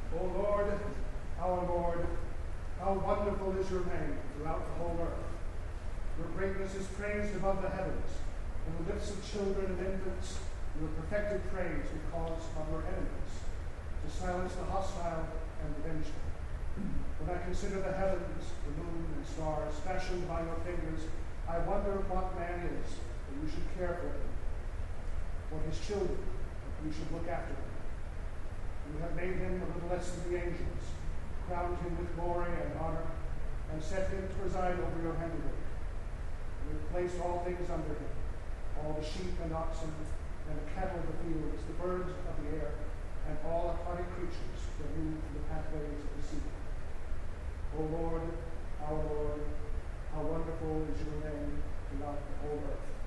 O Lord, our Lord, how wonderful is your name throughout the whole earth. Your greatness is praised above the heavens, and the lips of children and infants you have perfected praise because of your enemies, to silence the hostile and the vengeful. When I consider the heavens, the moon and stars fashioned by your fingers, I wonder what man is that you should care for him, or his children that you should look after them. You have made him a little less than the angels, crowned him with glory and honor, and set him to preside over your handiwork. You have placed all things under him, all the sheep and oxen, and the cattle of the fields, the birds of the air, and all aquatic creatures that move in the pathways of the sea. O Lord, our Lord, how wonderful is your name throughout the whole earth.